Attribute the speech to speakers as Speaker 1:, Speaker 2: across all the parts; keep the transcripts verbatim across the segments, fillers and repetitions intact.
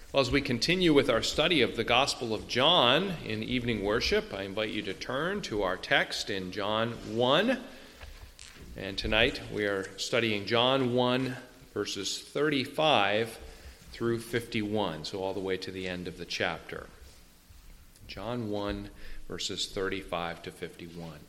Speaker 1: Well, as we continue with our study of the Gospel of John in evening worship, I invite you to turn to our text in John one. And tonight we are studying John one, verses thirty-five through fifty-one, so all the way to the end of the chapter. John one, verses thirty-five to fifty-one.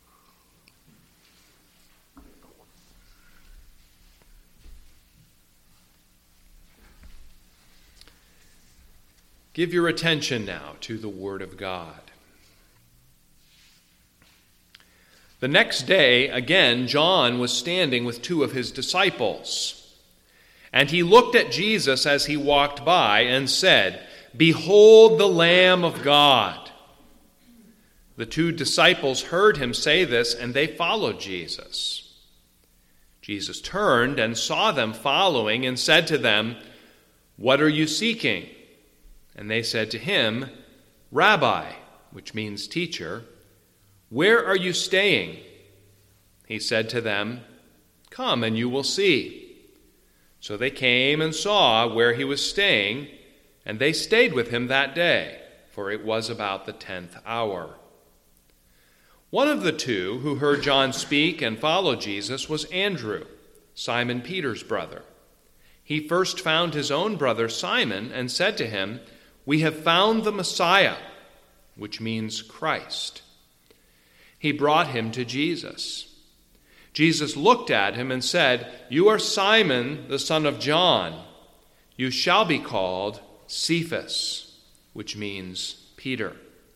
Speaker 1: Give your attention now to the Word of God. The next day, again, John was standing with two of his disciples. And he looked at Jesus as he walked by and said, "Behold the Lamb of God." The two disciples heard him say this, and they followed Jesus. Jesus turned and saw them following and said to them, "What are you seeking?" And they said to him, "Rabbi," which means teacher, "where are you staying?" He said to them, "Come and you will see." So they came and saw where he was staying, and they stayed with him that day, for it was about the tenth hour. One of the two who heard John speak and followed Jesus was Andrew, Simon Peter's brother. He first found his own brother Simon and said to him, "We have found the Messiah," which means Christ. He brought him to Jesus. Jesus looked at him and said, "You are Simon, the son of John. You shall be called Cephas," which means Peter.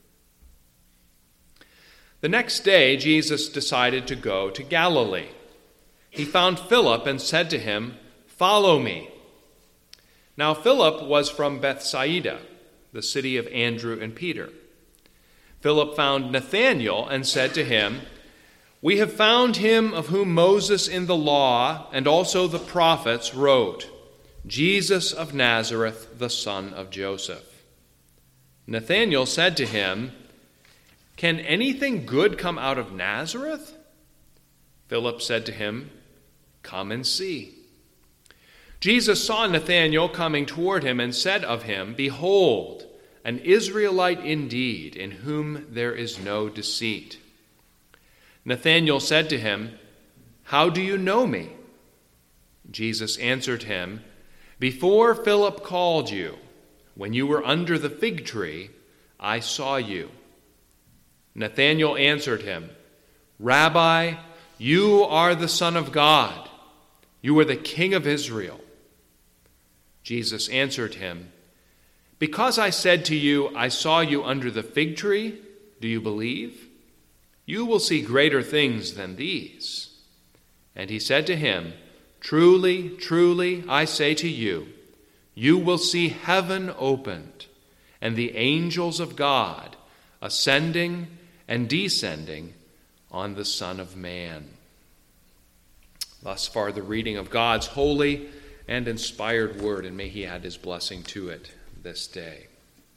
Speaker 1: The next day, Jesus decided to go to Galilee. He found Philip and said to him, "Follow me." Now Philip was from Bethsaida, the city of Andrew and Peter. Philip found Nathanael and said to him, "We have found him of whom Moses in the law and also the prophets wrote, Jesus of Nazareth, the son of Joseph." Nathanael said to him, "Can anything good come out of Nazareth?" Philip said to him, "Come and see." Jesus saw Nathanael coming toward him and said of him, "Behold, an Israelite indeed, in whom there is no deceit." Nathanael said to him, "How do you know me?" Jesus answered him, "Before Philip called you, when you were under the fig tree, I saw you." Nathanael answered him, "Rabbi, you are the Son of God. You are the King of Israel." Jesus answered him, "Because I said to you, I saw you under the fig tree, do you believe? You will see greater things than these." And he said to him, "Truly, truly, I say to you, you will see heaven opened, and the angels of God ascending and descending on the Son of Man." Thus far the reading of God's holy and inspired word, and may he add his blessing to it this day.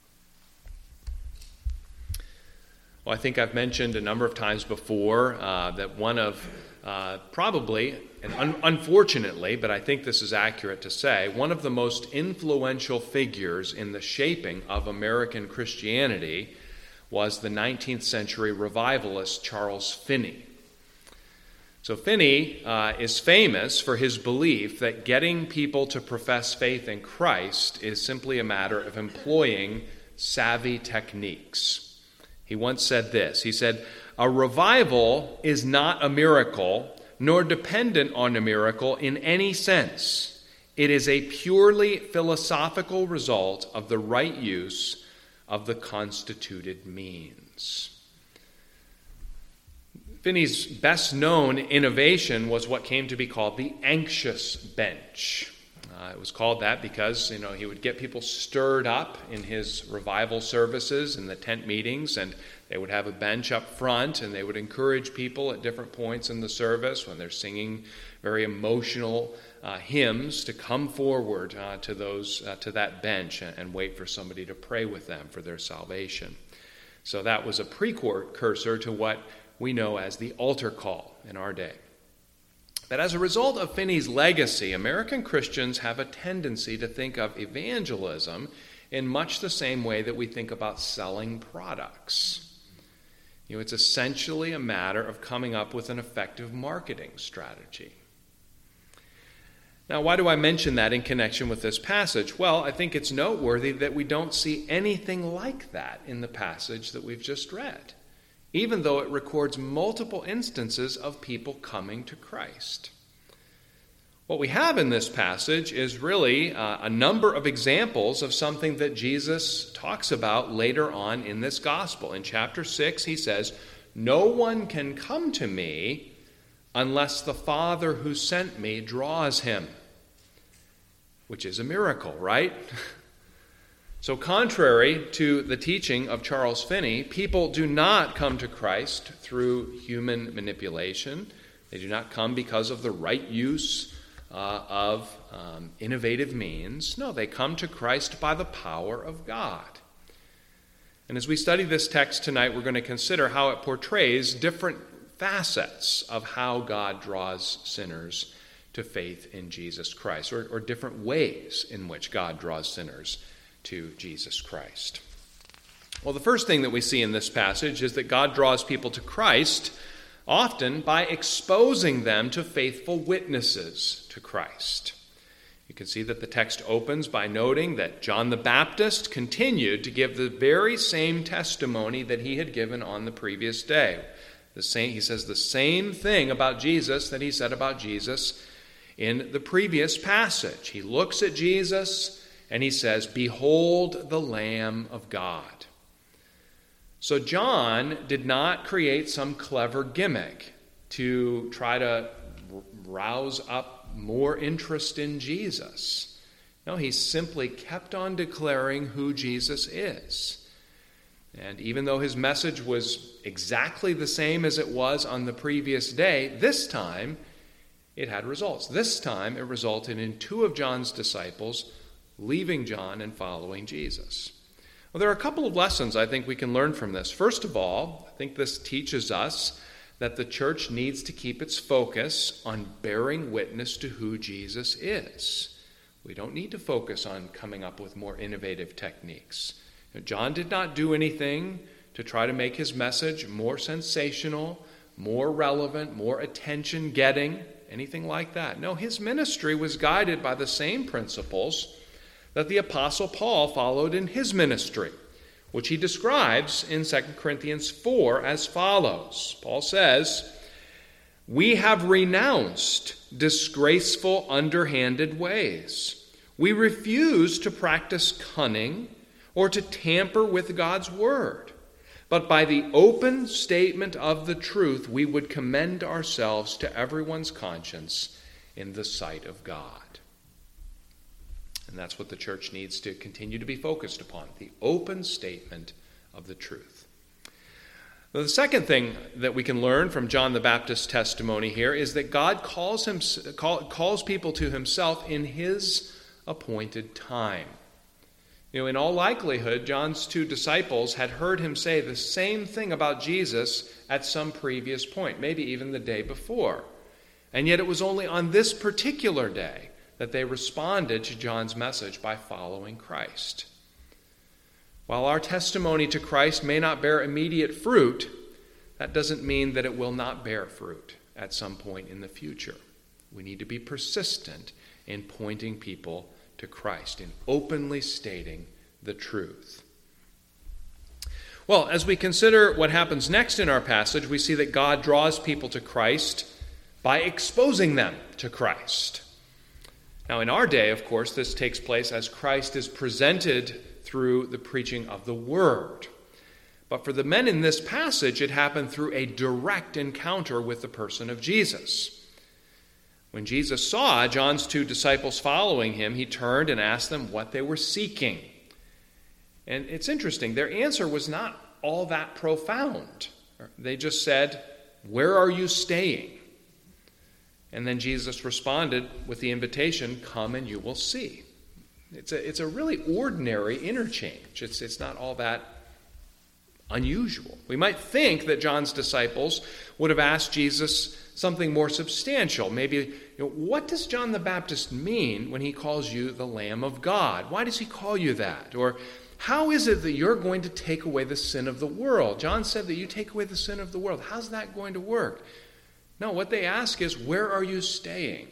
Speaker 1: Well, I think I've mentioned a number of times before uh, that one of uh, probably, and un- unfortunately, but I think this is accurate to say, one of the most influential figures in the shaping of American Christianity was the nineteenth century revivalist Charles Finney. So Finney uh, is famous for his belief that getting people to profess faith in Christ is simply a matter of employing savvy techniques. He once said this. He said, "A revival is not a miracle, nor dependent on a miracle in any sense. It is a purely philosophical result of the right use of the constituted means." Finney's best-known innovation was what came to be called the anxious bench. Uh, it was called that because, you know, he would get people stirred up in his revival services and the tent meetings, and they would have a bench up front, and they would encourage people at different points in the service when they're singing very emotional uh, hymns to come forward uh, to those uh, to that bench and, and wait for somebody to pray with them for their salvation. So that was a precursor to what we know as the altar call in our day. But as a result of Finney's legacy, American Christians have a tendency to think of evangelism in much the same way that we think about selling products. You know, it's essentially a matter of coming up with an effective marketing strategy. Now, why do I mention that in connection with this passage? Well, I think it's noteworthy that we don't see anything like that in the passage that we've just read, even though it records multiple instances of people coming to Christ. What we have in this passage is really uh, a number of examples of something that Jesus talks about later on in this gospel. In chapter six, he says, "No one can come to me unless the Father who sent me draws him," which is a miracle, right? So contrary to the teaching of Charles Finney, people do not come to Christ through human manipulation. They do not come because of the right use uh, of um, innovative means. No, they come to Christ by the power of God. And as we study this text tonight, we're going to consider how it portrays different facets of how God draws sinners to faith in Jesus Christ, or, or different ways in which God draws sinners to Jesus Christ. Well, the first thing that we see in this passage is that God draws people to Christ often by exposing them to faithful witnesses to Christ. You can see that the text opens by noting that John the Baptist continued to give the very same testimony that he had given on the previous day. The same, he says the same thing about Jesus that he said about Jesus in the previous passage. He looks at Jesus and he says, "Behold the Lamb of God." So John did not create some clever gimmick to try to rouse up more interest in Jesus. No, he simply kept on declaring who Jesus is. And even though his message was exactly the same as it was on the previous day, this time it had results. This time it resulted in two of John's disciples leaving John and following Jesus. Well, there are a couple of lessons I think we can learn from this. First of all, I think this teaches us that the church needs to keep its focus on bearing witness to who Jesus is. We don't need to focus on coming up with more innovative techniques. John did not do anything to try to make his message more sensational, more relevant, more attention-getting, anything like that. No, his ministry was guided by the same principles that the Apostle Paul followed in his ministry, which he describes in Second Corinthians four as follows. Paul says, "We have renounced disgraceful, underhanded ways. We refuse to practice cunning or to tamper with God's word. But by the open statement of the truth, we would commend ourselves to everyone's conscience in the sight of God." And that's what the church needs to continue to be focused upon, the open statement of the truth. Now, the second thing that we can learn from John the Baptist's testimony here is that God calls, him, call, calls people to himself in his appointed time. You know, in all likelihood, John's two disciples had heard him say the same thing about Jesus at some previous point, maybe even the day before. And yet it was only on this particular day that they responded to John's message by following Christ. While our testimony to Christ may not bear immediate fruit, that doesn't mean that it will not bear fruit at some point in the future. We need to be persistent in pointing people to Christ, in openly stating the truth. Well, as we consider what happens next in our passage, we see that God draws people to Christ by exposing them to Christ. Now, in our day, of course, this takes place as Christ is presented through the preaching of the Word. But for the men in this passage, it happened through a direct encounter with the person of Jesus. When Jesus saw John's two disciples following him, he turned and asked them what they were seeking. And it's interesting, their answer was not all that profound. They just said, "Where are you staying?" And then Jesus responded with the invitation, "Come and you will see." It's a, it's a really ordinary interchange. It's, it's not all that unusual. We might think that John's disciples would have asked Jesus something more substantial. Maybe, you know, what does John the Baptist mean when he calls you the Lamb of God? Why does he call you that? Or how is it that you're going to take away the sin of the world? John said that you take away the sin of the world. How's that going to work? No, what they ask is, where are you staying?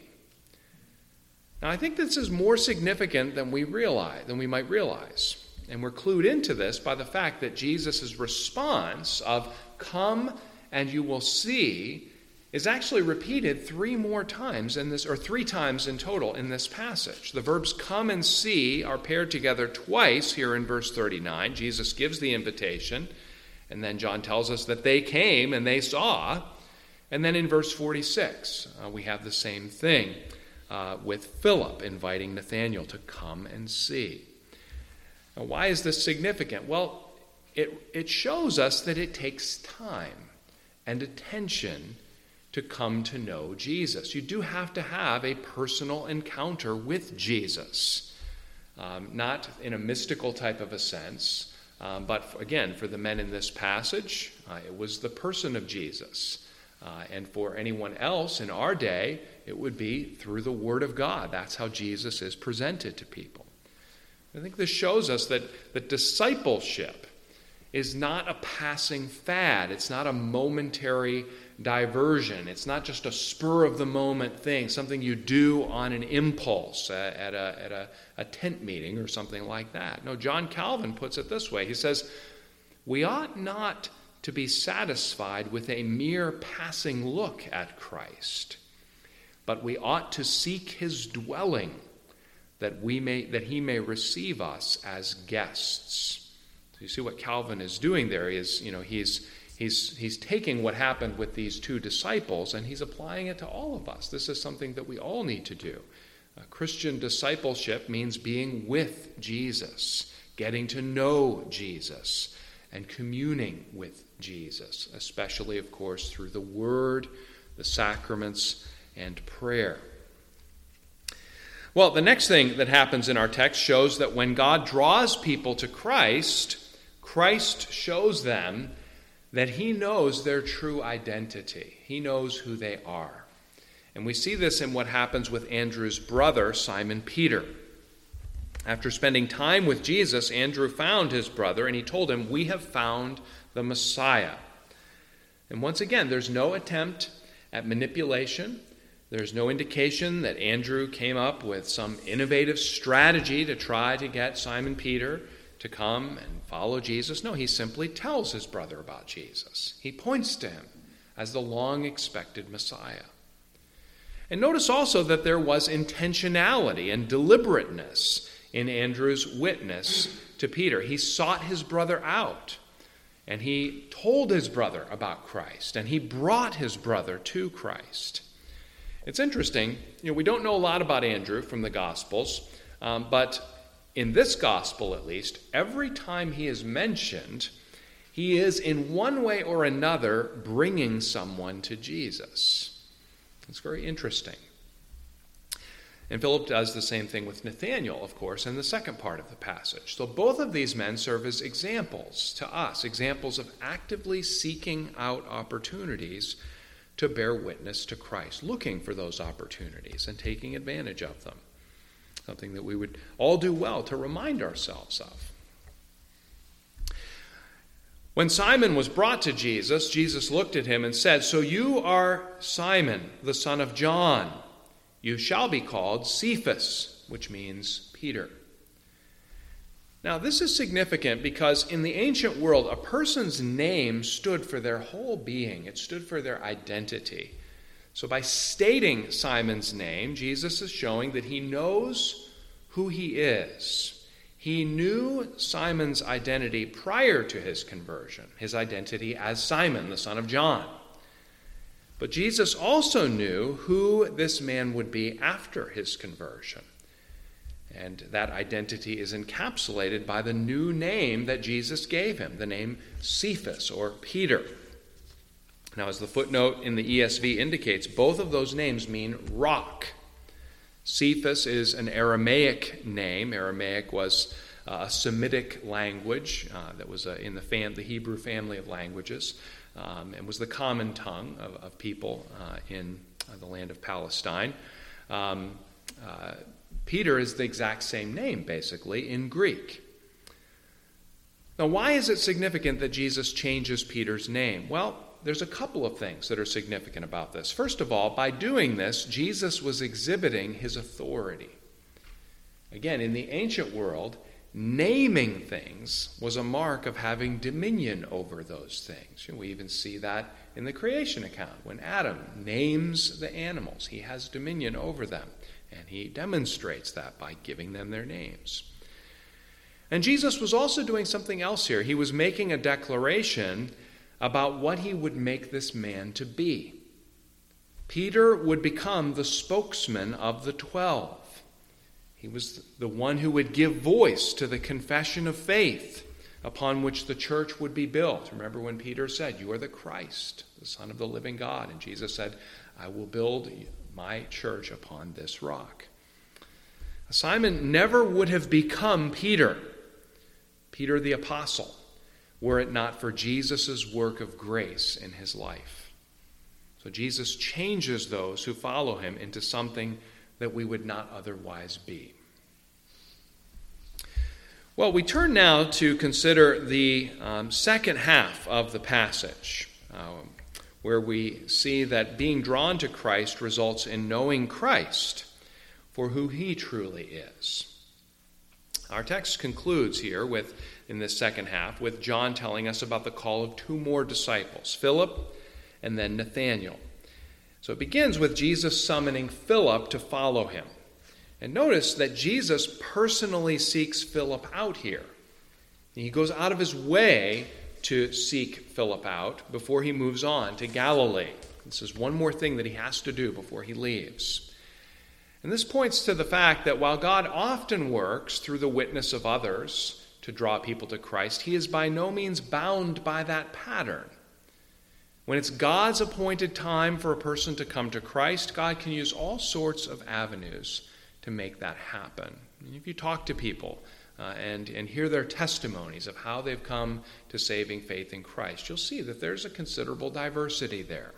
Speaker 1: Now, I think this is more significant than we realize, than we might realize. And we're clued into this by the fact that Jesus' response of, come and you will see, is actually repeated three more times in this, or three times in total in this passage. The verbs come and see are paired together twice here in verse thirty-nine. Jesus gives the invitation, and then John tells us that they came and they saw. And then in verse forty-six, uh, we have the same thing uh, with Philip inviting Nathanael to come and see. Now, why is this significant? Well, it, it shows us that it takes time and attention to come to know Jesus. You do have to have a personal encounter with Jesus, um, not in a mystical type of a sense, um, but for, again, for the men in this passage, uh, it was the person of Jesus. Uh, and for anyone else in our day, it would be through the Word of God. That's how Jesus is presented to people. I think this shows us that, that discipleship is not a passing fad. It's not a momentary diversion. It's not just a spur-of-the-moment thing, something you do on an impulse uh, at, a, at a, a tent meeting or something like that. No, John Calvin puts it this way. He says, we ought not to be satisfied with a mere passing look at Christ, but we ought to seek his dwelling, that we may that he may receive us as guests. So you see what Calvin is doing there is, you know, he's he's he's taking what happened with these two disciples and he's applying it to all of us. This is something that we all need to do. Uh, Christian discipleship means being with Jesus, getting to know Jesus, and communing with Jesus, especially, of course, through the Word, the sacraments, and prayer. Well, the next thing that happens in our text shows that when God draws people to Christ, Christ shows them that he knows their true identity. He knows who they are. And we see this in what happens with Andrew's brother, Simon Peter. After spending time with Jesus, Andrew found his brother and he told him, "We have found the Messiah." And once again, there's no attempt at manipulation. There's no indication that Andrew came up with some innovative strategy to try to get Simon Peter to come and follow Jesus. No, he simply tells his brother about Jesus. He points to him as the long-expected Messiah. And notice also that there was intentionality and deliberateness in Andrew's witness to Peter. He sought his brother out, and he told his brother about Christ, and he brought his brother to Christ. It's interesting, you know, we don't know a lot about Andrew from the Gospels, um, but in this Gospel at least, every time he is mentioned, he is in one way or another bringing someone to Jesus. It's very interesting. And Philip does the same thing with Nathanael, of course, in the second part of the passage. So both of these men serve as examples to us, examples of actively seeking out opportunities to bear witness to Christ, looking for those opportunities and taking advantage of them. Something that we would all do well to remind ourselves of. When Simon was brought to Jesus, Jesus looked at him and said, "So you are Simon, the son of John. You shall be called Cephas," which means Peter. Now, this is significant because in the ancient world, a person's name stood for their whole being. It stood for their identity. So by stating Simon's name, Jesus is showing that he knows who he is. He knew Simon's identity prior to his conversion, his identity as Simon, the son of John. But Jesus also knew who this man would be after his conversion. And that identity is encapsulated by the new name that Jesus gave him, the name Cephas, or Peter. Now, as the footnote in the E S V indicates, both of those names mean rock. Cephas is an Aramaic name. Aramaic was uh, a Semitic language uh, that was uh, in the, fam- the Hebrew family of languages, um, and was the common tongue of, of people uh, in uh, the land of Palestine. Um, uh, Peter is the exact same name, basically, in Greek. Now, why is it significant that Jesus changes Peter's name? Well, there's a couple of things that are significant about this. First of all, by doing this, Jesus was exhibiting his authority. Again, in the ancient world, naming things was a mark of having dominion over those things. We even see that in the creation account. When Adam names the animals, he has dominion over them, and he demonstrates that by giving them their names. And Jesus was also doing something else here. He was making a declaration about what he would make this man to be. Peter would become the spokesman of the twelve. He was the one who would give voice to the confession of faith upon which the church would be built. Remember when Peter said, "You are the Christ, the Son of the living God." And Jesus said, "I will build my church upon this rock." Simon never would have become Peter, Peter the apostle, were it not for Jesus' work of grace in his life. So Jesus changes those who follow him into something that we would not otherwise be. Well, we turn now to consider the um, second half of the passage, um, where we see that being drawn to Christ results in knowing Christ for who he truly is. Our text concludes here with, in this second half, with John telling us about the call of two more disciples, Philip and then Nathanael. So it begins with Jesus summoning Philip to follow him. And notice that Jesus personally seeks Philip out here. He goes out of his way to seek Philip out before he moves on to Galilee. This is one more thing that he has to do before he leaves. And this points to the fact that while God often works through the witness of others to draw people to Christ, he is by no means bound by that pattern. When it's God's appointed time for a person to come to Christ, God can use all sorts of avenues to make that happen. And if you talk to people uh, and, and hear their testimonies of how they've come to saving faith in Christ, you'll see that there's a considerable diversity there.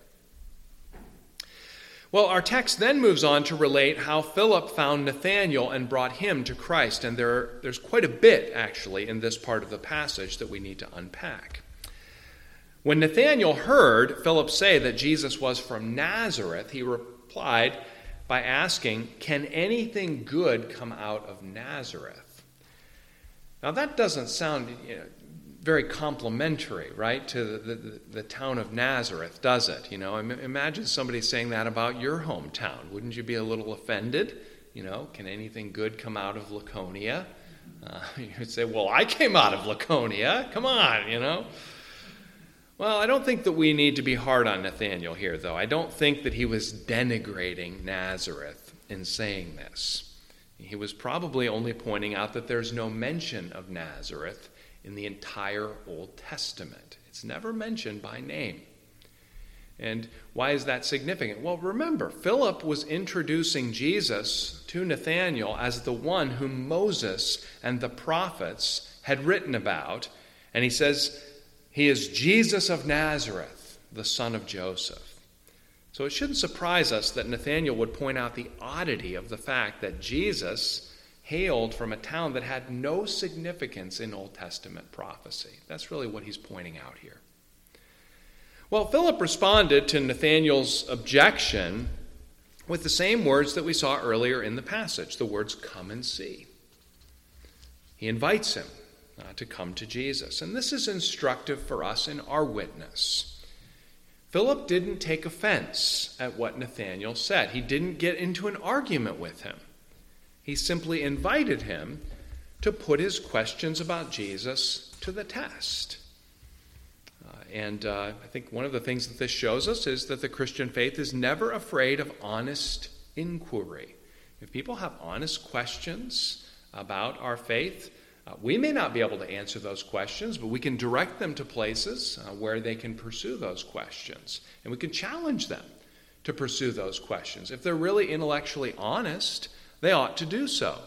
Speaker 1: Well, our text then moves on to relate how Philip found Nathanael and brought him to Christ. And there, there's quite a bit, actually, in this part of the passage that we need to unpack. When Nathanael heard Philip say that Jesus was from Nazareth, he replied by asking, "Can anything good come out of Nazareth?" Now, that doesn't sound you know, very complimentary, right, to the, the, the town of Nazareth, does it? You know, imagine somebody saying that about your hometown. Wouldn't you be a little offended? You know, can anything good come out of Laconia? Uh, you'd say, well, I came out of Laconia. Come on, you know. Well, I don't think that we need to be hard on Nathanael here, though. I don't think that he was denigrating Nazareth in saying this. He was probably only pointing out that there's no mention of Nazareth in the entire Old Testament. It's never mentioned by name. And why is that significant? Well, remember, Philip was introducing Jesus to Nathanael as the one whom Moses and the prophets had written about. And he says, he is Jesus of Nazareth, the son of Joseph. So it shouldn't surprise us that Nathanael would point out the oddity of the fact that Jesus hailed from a town that had no significance in Old Testament prophecy. That's really what he's pointing out here. Well, Philip responded to Nathanael's objection with the same words that we saw earlier in the passage, the words, "Come and see." He invites him uh, to come to Jesus. And this is instructive for us in our witness. Philip didn't take offense at what Nathanael said. He didn't get into an argument with him. He simply invited him to put his questions about Jesus to the test. Uh, and uh, I think one of the things that this shows us is that the Christian faith is never afraid of honest inquiry. If people have honest questions about our faith, uh, we may not be able to answer those questions, but we can direct them to places uh, where they can pursue those questions. And we can challenge them to pursue those questions. If they're really intellectually honest they ought to do so.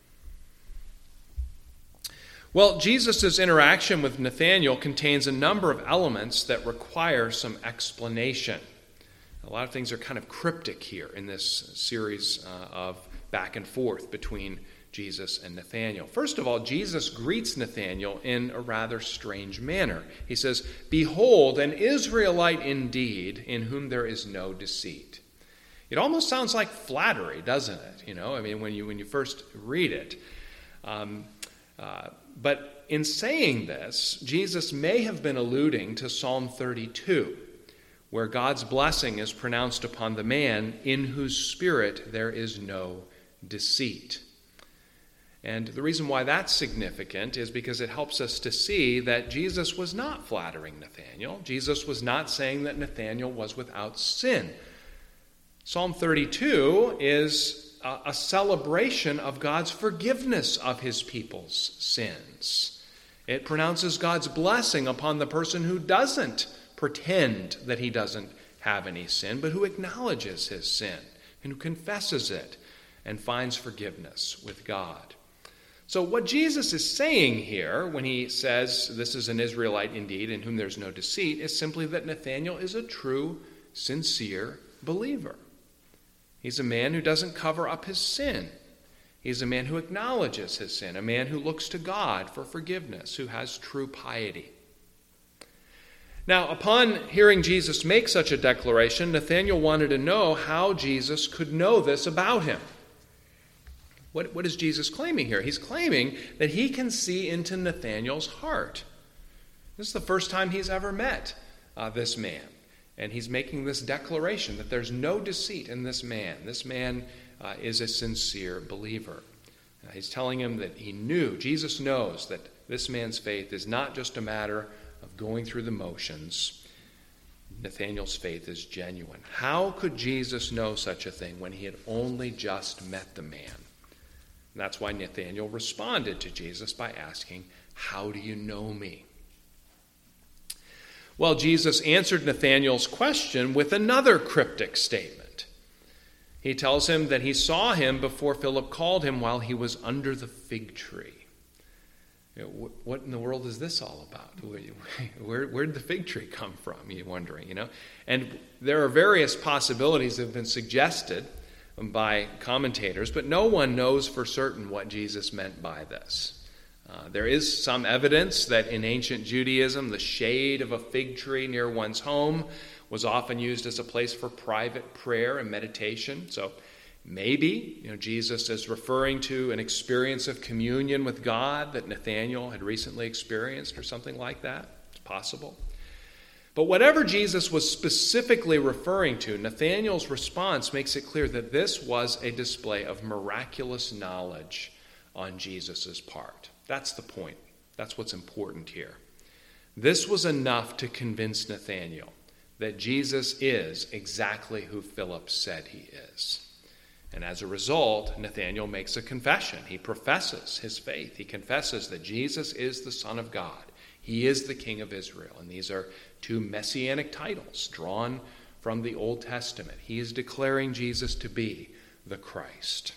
Speaker 1: Well, Jesus' interaction with Nathanael contains a number of elements that require some explanation. A lot of things are kind of cryptic here in this series uh, of back and forth between Jesus and Nathanael. First of all, Jesus greets Nathanael in a rather strange manner. He says, "Behold, an Israelite indeed, in whom there is no deceit." It almost sounds like flattery, doesn't it? You know, I mean, when you when you first read it. Um, uh, but in saying this, Jesus may have been alluding to Psalm thirty-two, where God's blessing is pronounced upon the man in whose spirit there is no deceit. And the reason why that's significant is because it helps us to see that Jesus was not flattering Nathanael. Jesus was not saying that Nathanael was without sin. Psalm thirty-two is a, a celebration of God's forgiveness of his people's sins. It pronounces God's blessing upon the person who doesn't pretend that he doesn't have any sin, but who acknowledges his sin and who confesses it and finds forgiveness with God. So what Jesus is saying here when he says this is an Israelite indeed in whom there's no deceit is simply that Nathanael is a true, sincere believer. He's a man who doesn't cover up his sin. He's a man who acknowledges his sin, a man who looks to God for forgiveness, who has true piety. Now, upon hearing Jesus make such a declaration, Nathanael wanted to know how Jesus could know this about him. What, what is Jesus claiming here? He's claiming that he can see into Nathanael's heart. This is the first time he's ever met uh, this man. And he's making this declaration that there's no deceit in this man. This man uh, is a sincere believer. Uh, he's telling him that he knew, Jesus knows that this man's faith is not just a matter of going through the motions. Nathanael's faith is genuine. How could Jesus know such a thing when he had only just met the man? And that's why Nathanael responded to Jesus by asking, "How do you know me?" Well, Jesus answered Nathanael's question with another cryptic statement. He tells him that he saw him before Philip called him while he was under the fig tree. You know, what in the world is this all about? Where, where did the fig tree come from, you're wondering, you know? And there are various possibilities that have been suggested by commentators, but no one knows for certain what Jesus meant by this. Uh, there is some evidence that in ancient Judaism, the shade of a fig tree near one's home was often used as a place for private prayer and meditation. So maybe, you know, Jesus is referring to an experience of communion with God that Nathanael had recently experienced or something like that. It's possible. But whatever Jesus was specifically referring to, Nathanael's response makes it clear that this was a display of miraculous knowledge on Jesus' part. That's the point. That's what's important here. This was enough to convince Nathanael that Jesus is exactly who Philip said he is. And as a result, Nathanael makes a confession. He professes his faith. He confesses that Jesus is the Son of God. He is the King of Israel. And these are two messianic titles drawn from the Old Testament. He is declaring Jesus to be the Christ.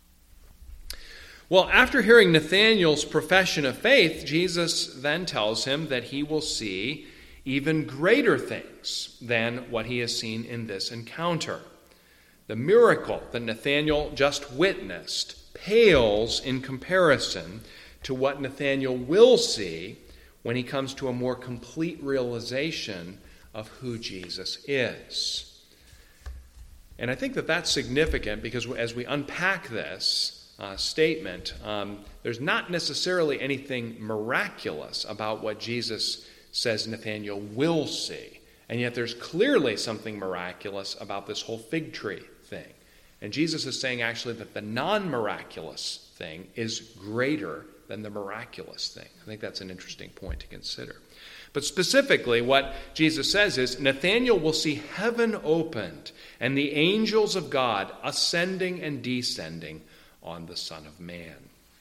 Speaker 1: Well, after hearing Nathanael's profession of faith, Jesus then tells him that he will see even greater things than what he has seen in this encounter. The miracle that Nathanael just witnessed pales in comparison to what Nathanael will see when he comes to a more complete realization of who Jesus is. And I think that that's significant because as we unpack this uh, statement, um, there's not necessarily anything miraculous about what Jesus says Nathanael will see. And yet there's clearly something miraculous about this whole fig tree thing. And Jesus is saying actually that the non-miraculous thing is greater than the miraculous thing. I think that's an interesting point to consider. But specifically, what Jesus says is Nathanael will see heaven opened and the angels of God ascending and descending on the Son of Man.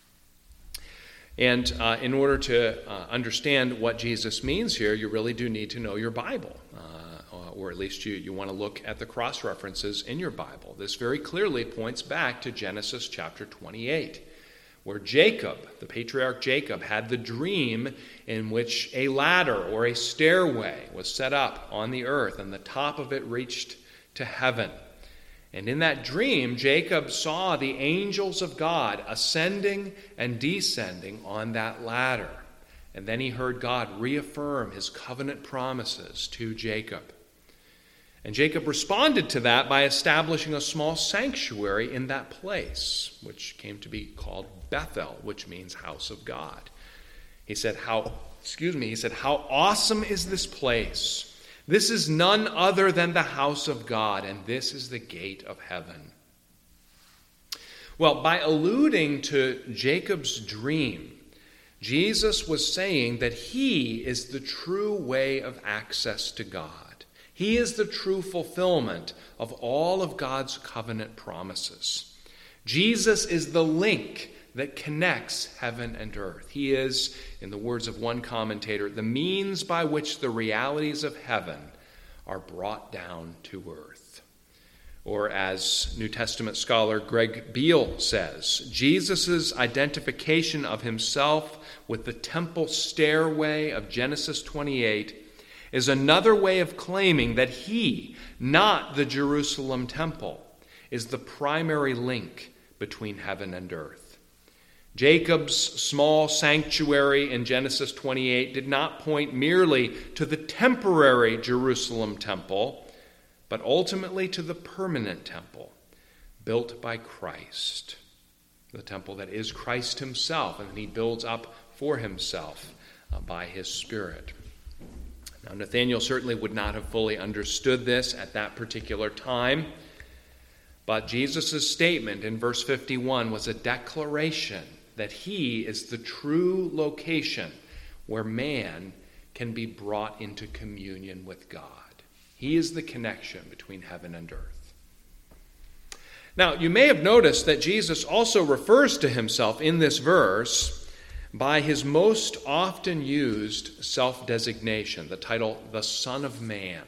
Speaker 1: And uh, in order to uh, understand what Jesus means here, you really do need to know your Bible. Uh, or at least you, you want to look at the cross-references in your Bible. This very clearly points back to Genesis chapter twenty-eight, where Jacob, the patriarch Jacob, had the dream in which a ladder or a stairway was set up on the earth, and the top of it reached to heaven. And in that dream, Jacob saw the angels of God ascending and descending on that ladder. And then he heard God reaffirm his covenant promises to Jacob. And Jacob responded to that by establishing a small sanctuary in that place, which came to be called Bethel, which means house of God. He said, how, excuse me, he said, how awesome is this place? This is none other than the house of God, and this is the gate of heaven. Well, by alluding to Jacob's dream, Jesus was saying that he is the true way of access to God. He is the true fulfillment of all of God's covenant promises. Jesus is the link that connects heaven and earth. He is, in the words of one commentator, the means by which the realities of heaven are brought down to earth. Or as New Testament scholar Greg Beale says, Jesus' identification of himself with the temple stairway of Genesis twenty-eight is another way of claiming that he, not the Jerusalem temple, is the primary link between heaven and earth. Jacob's small sanctuary in Genesis twenty-eight did not point merely to the temporary Jerusalem temple, but ultimately to the permanent temple built by Christ, the temple that is Christ himself and that he builds up for himself uh, by his Spirit. Now, Nathanael certainly would not have fully understood this at that particular time, but Jesus' statement in verse fifty-one was a declaration that he is the true location where man can be brought into communion with God. He is the connection between heaven and earth. Now, you may have noticed that Jesus also refers to himself in this verse by his most often used self-designation, the title, the Son of Man.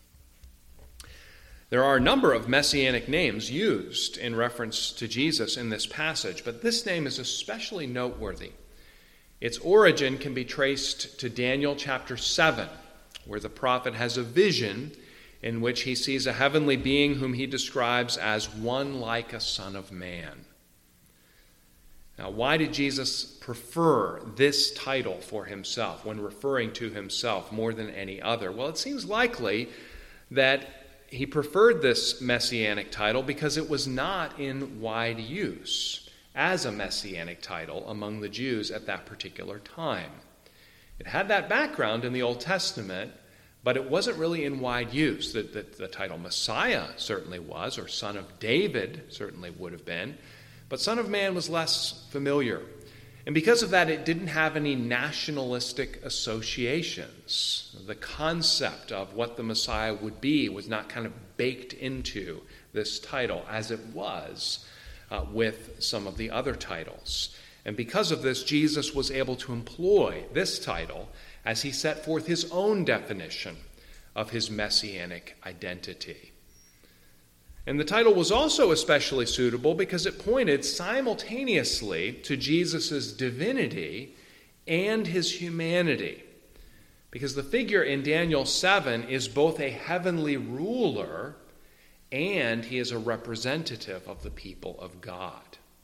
Speaker 1: There are a number of messianic names used in reference to Jesus in this passage, but this name is especially noteworthy. Its origin can be traced to Daniel chapter seven, where the prophet has a vision in which he sees a heavenly being whom he describes as one like a son of man. Now, why did Jesus prefer this title for himself when referring to himself more than any other? Well, it seems likely that he preferred this messianic title because it was not in wide use as a messianic title among the Jews at that particular time. It had that background in the Old Testament, but it wasn't really in wide use. The, the, the title Messiah certainly was, or Son of David certainly would have been, but Son of Man was less familiar. And because of that, it didn't have any nationalistic associations. The concept of what the Messiah would be was not kind of baked into this title as it was uh, with some of the other titles. And because of this, Jesus was able to employ this title as he set forth his own definition of his messianic identity. And the title was also especially suitable because it pointed simultaneously to Jesus' divinity and his humanity. Because the figure in Daniel seven is both a heavenly ruler and he is a representative of the people of God.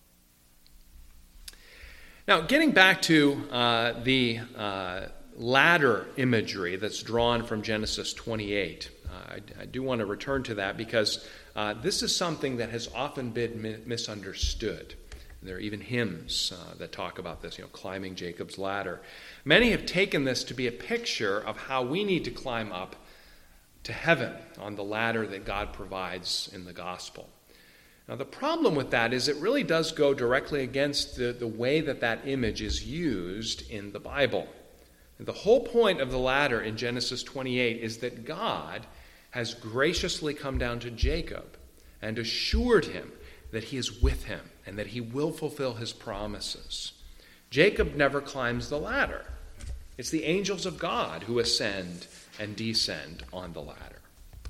Speaker 1: Now, getting back to uh, the uh, ladder imagery that's drawn from Genesis twenty-eight, uh, I, I do want to return to that because uh, this is something that has often been mi- misunderstood. There are even hymns uh, that talk about this, you know, climbing Jacob's ladder. Many have taken this to be a picture of how we need to climb up to heaven on the ladder that God provides in the gospel. Now, the problem with that is it really does go directly against the, the way that that image is used in the Bible. The whole point of the ladder in Genesis twenty-eight is that God has graciously come down to Jacob and assured him that he is with him and that he will fulfill his promises. Jacob never climbs the ladder. It's the angels of God who ascend and descend on the ladder.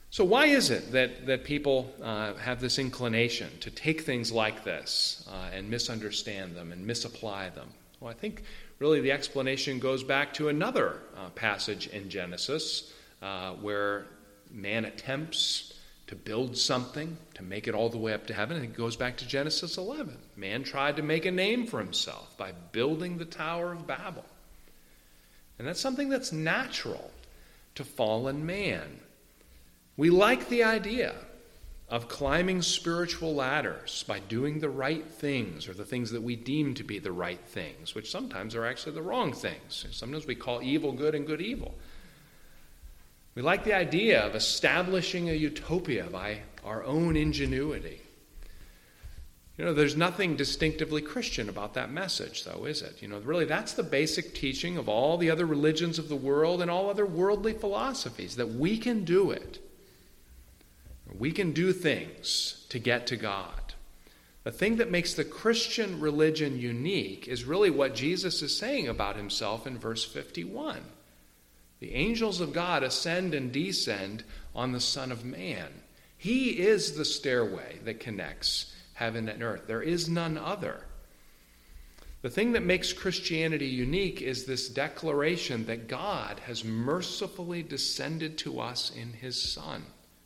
Speaker 1: So why is it that, that people uh, have this inclination to take things like this uh, and misunderstand them and misapply them? Well, I think really the explanation goes back to another uh, passage in Genesis uh, where man attempts to build something, to make it all the way up to heaven. And it goes back to Genesis eleven. Man tried to make a name for himself by building the Tower of Babel. And that's something that's natural to fallen man. We like the idea of climbing spiritual ladders by doing the right things, or the things that we deem to be the right things, which sometimes are actually the wrong things. Sometimes we call evil good and good evil. We like the idea of establishing a utopia by our own ingenuity. You know, there's nothing distinctively Christian about that message, though, is it? You know, really, that's the basic teaching of all the other religions of the world and all other worldly philosophies, that we can do it. We can do things to get to God. The thing that makes the Christian religion unique is really what Jesus is saying about himself in verse fifty-one. The angels of God ascend and descend on the Son of Man. He is the stairway that connects heaven and earth. There is none other. The thing that makes Christianity unique is this declaration that God has mercifully descended to us in his Son.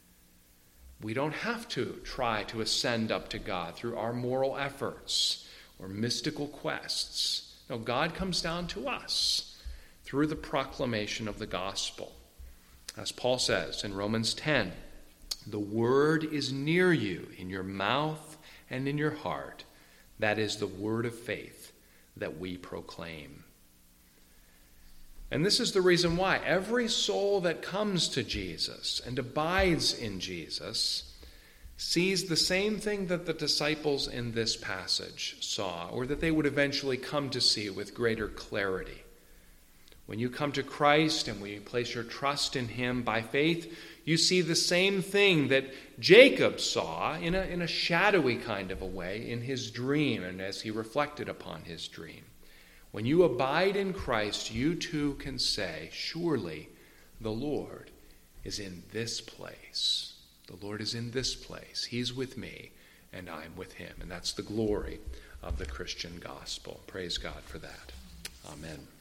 Speaker 1: We don't have to try to ascend up to God through our moral efforts or mystical quests. No, God comes down to us through the proclamation of the gospel. As Paul says in Romans ten, the word is near you, in your mouth and in your heart. That is the word of faith that we proclaim. And this is the reason why every soul that comes to Jesus and abides in Jesus sees the same thing that the disciples in this passage saw, or that they would eventually come to see with greater clarity. When you come to Christ and when you place your trust in him by faith, you see the same thing that Jacob saw in a, in a shadowy kind of a way in his dream and as he reflected upon his dream. When you abide in Christ, you too can say, surely the Lord is in this place. The Lord is in this place. He's with me, and I'm with him. And that's the glory of the Christian gospel. Praise God for that. Amen.